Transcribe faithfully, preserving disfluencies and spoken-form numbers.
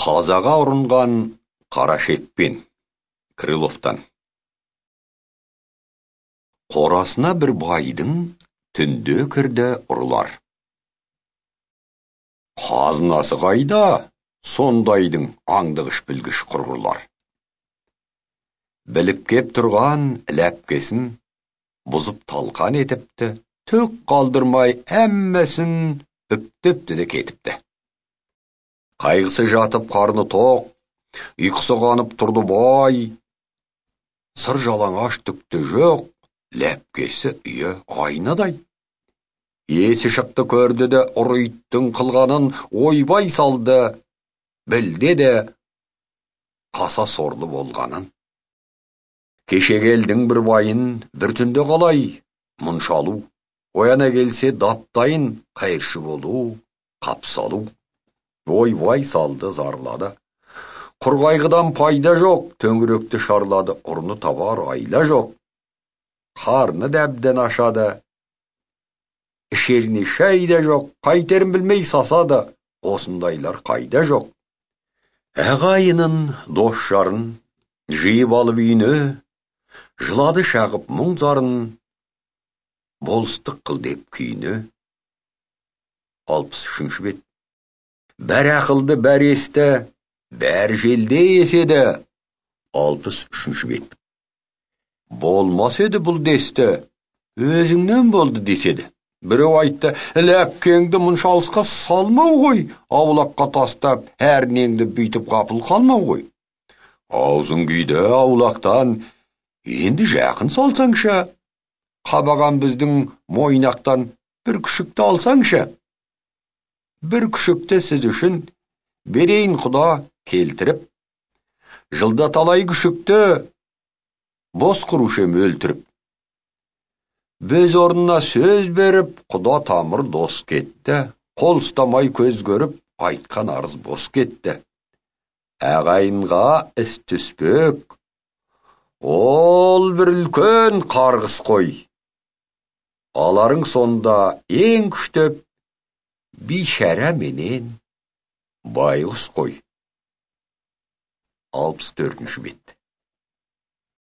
Қазаға ұрынған қара шекпен. Крыловтан. Қорасына бір байдың түнде кірді ұрылар. Қазынасы қайда, сондайдың аңдығыш білгіш құрғырлар. Біліп кеп тұрған ләпкесін бұзып талқан етіпті, түк қалдырмай әммесін үптепті де кетіпті. Қайғысы жатып қарны тоқ, ұйқысы қанып тұрды бай. Сыр жалаңаш түкті жоқ, ләпкесі үйі айнадай. Есі шықты көрді де ұрыйттың қылғанын ойбай салды, білді де қаса сорлы болғанын. Кеше келдің бір байын бір түнде қалай мұншалу, ояна келсе даптайын қайыршы болу, қапсалу. Ойбай салды, зарлады. Құрғайғыдан пайда жоқ, төңіректі шарлады, ұрны табар айла жоқ. Қарны дәбден ашады, ішеріне шай да жоқ, қайтерін білмей сасады, осындайлар қайда жоқ. Ағайынын, дос жарын жиып алып үйіне, жылады шағып мұң зарын, болыстық қыл деп күйіне. алпыс үшінші бет. Бәр ақылды, бәр есті, бәр желде еседі. алпыс үшінші бет. Болмас еді бұл десті, өзіңнен болды деседі. Біреу айтты, ләпкеңді мұншалысқа салмау ғой, аулаққа тастап, әрнеңді бүйтіп қапыл қалмау ғой. Аузың күйді аулақтан, енді жақын салсаңша, қабаған біздің мойнақтан бір күшікті алсаңша. Бір күшікті сіз үшін берейін құда келтіріп, жылда талай күшікті бос құрушем өлтіріп. Біз орнына сөз беріп, құда тамыр дос кетті, қол ұстамай көз көріп, айтқан арыз бос кетті. Ағайынға іс түспек, ол бір үлкен қарғыс қой. Аларың сонда ең күштеп, бишара менен байғұс қой. алпыс төртінші бет.